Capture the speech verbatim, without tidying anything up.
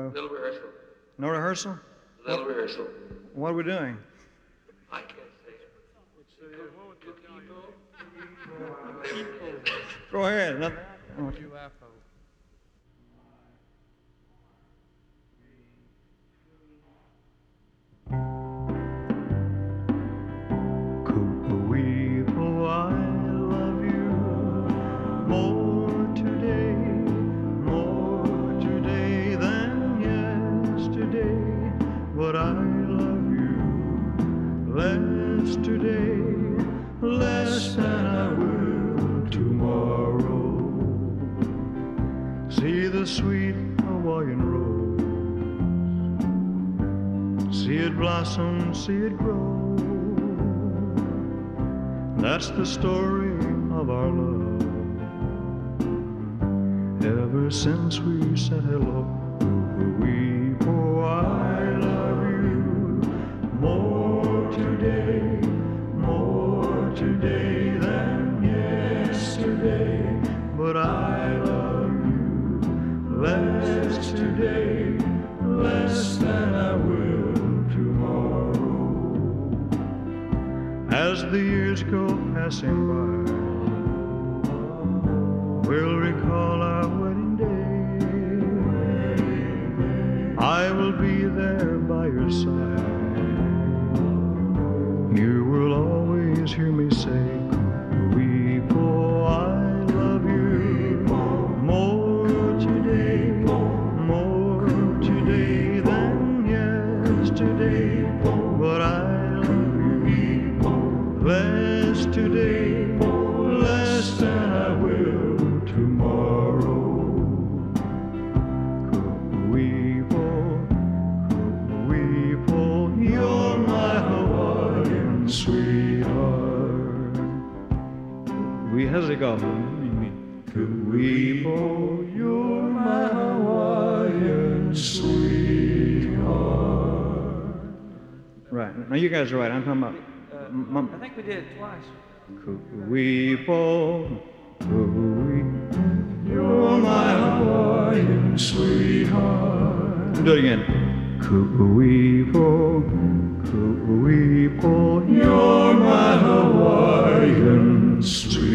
Uh, Little rehearsal. no rehearsal? Little rehearsal. What are we doing? I can't say it. Go ahead. Nothing- U F O. Weeble, I love you more today, more today than yesterday. But I love you less today, less than I will tomorrow. See the sweet Hawaiian rose, see it blossom, see it grow. That's the story of our love, ever since we said hello. We, oh, I love you more today, more today than yesterday. But I love you less today, less than I will tomorrow. As the years go passing by, we'll recall our wedding day. I will be there by your side. You will always hear me say, Weeble, I love you more today, more today than yesterday. But I less today, less than I will tomorrow. Weeble, Weeble, you're my Hawaiian sweetheart. We how's it go? Weeble, you're my Hawaiian sweetheart. Right. Now you guys are right. I'm talking about. Uh, I think we did it twice. Weeble, Weeble, you're my Hawaiian sweetheart. Do it again. Weeble, Weeble, you're my Hawaiian sweetheart.